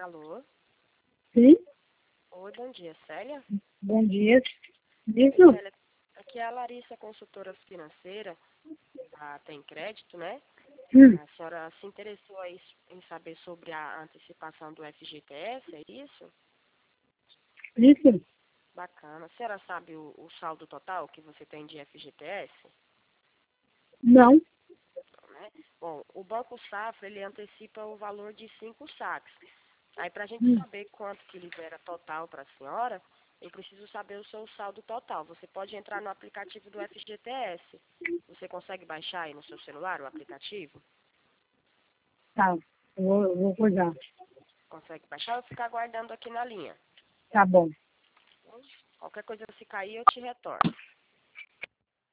Alô? Sim, Oi, bom dia, Célia? bom dia. Oi, Isso? Célia, aqui é a Larissa, consultora financeira da Tem Crédito, né? Hum, A senhora se interessou aí em saber sobre a antecipação do FGTS, é isso? isso? Bacana. A senhora sabe o saldo total que você tem de FGTS? Não. Né? Bom, o Banco Safra, ele antecipa o valor de 5 saques. Aí, para a gente Hum, saber quanto que libera total para a senhora, eu preciso saber o seu saldo total. Você pode entrar no aplicativo do FGTS. Você consegue baixar aí no seu celular o aplicativo? tá. Eu vou cuidar. Consegue baixar ou ficar aguardando aqui na linha? Tá bom. Qualquer coisa se cair, eu te retorno.